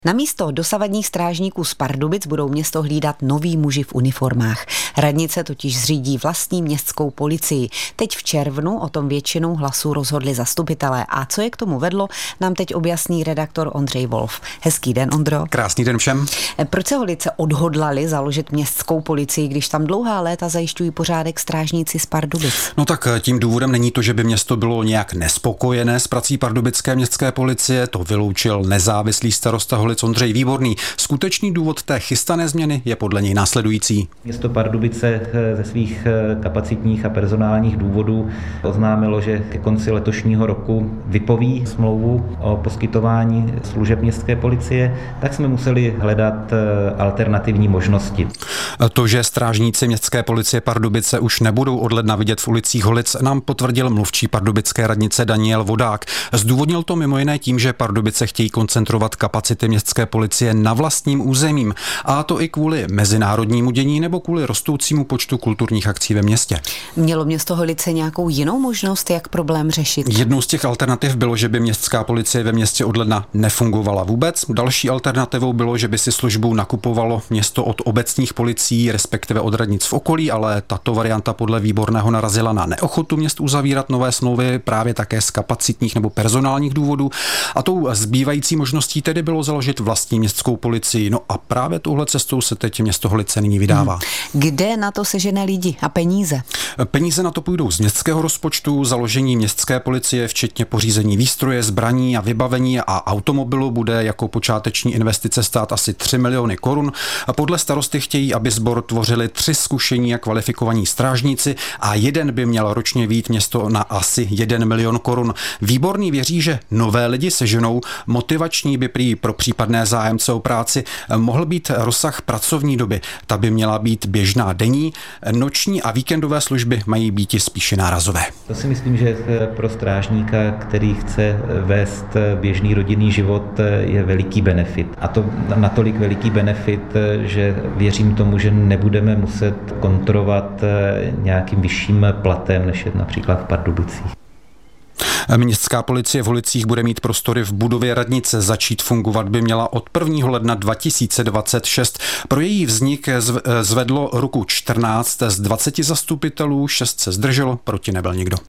Namísto dosavadních strážníků z Pardubic budou město hlídat noví muži v uniformách. Radnice totiž zřídí vlastní městskou policii. Teď v červnu o tom většinou hlasů rozhodli zastupitelé. A co je k tomu vedlo, nám teď objasní redaktor Ondřej Wolf. Hezký den, Ondro. Krásný den všem. Proč se Holice odhodlali založit městskou policii, když tam dlouhá léta zajišťují pořádek strážníci z Pardubic? No tak tím důvodem není to, že by město bylo nějak nespokojené s prací pardubické městské policie, to vyloučil nezávislý starosta Holic Ondřej Výborný. Skutečný důvod té chystané změny je podle něj následující. Město Pardubice ze svých kapacitních a personálních důvodů oznámilo, že ke konci letošního roku vypoví smlouvu o poskytování služeb městské policie, tak jsme museli hledat alternativní možnosti. To, že strážníci městské policie Pardubice už nebudou od ledna vidět v ulicích Holic, nám potvrdil mluvčí pardubické radnice Daniel Vodák. Zdůvodnil to mimo jiné tím, že Pardubice chtějí koncentrovat kapacity městské policie na vlastním územím, a to i kvůli mezinárodnímu dění nebo kvůli rostoucímu počtu kulturních akcí ve městě. Mělo město Holice nějakou jinou možnost, jak problém řešit? Jednou z těch alternativ bylo, že by městská policie ve městě od ledna nefungovala vůbec. Další alternativou bylo, že by si službu nakupovalo město od obecních policií, respektive od radnic v okolí, ale tato varianta podle Výborného narazila na neochotu měst uzavírat nové smlouvy právě také z kapacitních nebo personálních důvodů. A tou zbývající možností tedy bylo založit vlastní městskou policii. No a právě touhle cestou se teď město Holice nyní vydává. Kde na to sežene lidi a peníze? Peníze na to půjdou z městského rozpočtu. Založení městské policie, včetně pořízení výstroje, zbraní a vybavení a automobilu, bude jako počáteční investice stát asi 3 miliony korun. A podle starosty chtějí, aby sbor tvořili 3 zkušení a kvalifikovaní strážníci a jeden by měl ročně vyjít město na asi 1 milion korun. Výborný věří, že nové lidi seženou. Motivační by prý pro případné zájemce o práci mohl být rozsah pracovní doby. Ta by měla být běžná denní, noční a víkendové služby mají být spíše nárazové. To si myslím, že pro strážníka, který chce vést běžný rodinný život, je veliký benefit. A to natolik veliký benefit, že věřím tomu, že nebudeme muset kontrolovat nějakým vyšším platem, než je například v Pardubicích. Městská policie v Holicích bude mít prostory v budově radnice. Začít fungovat by měla od 1. ledna 2026. Pro její vznik zvedlo ruku 14 z 20 zastupitelů, 6 se zdrželo, proti nebyl nikdo.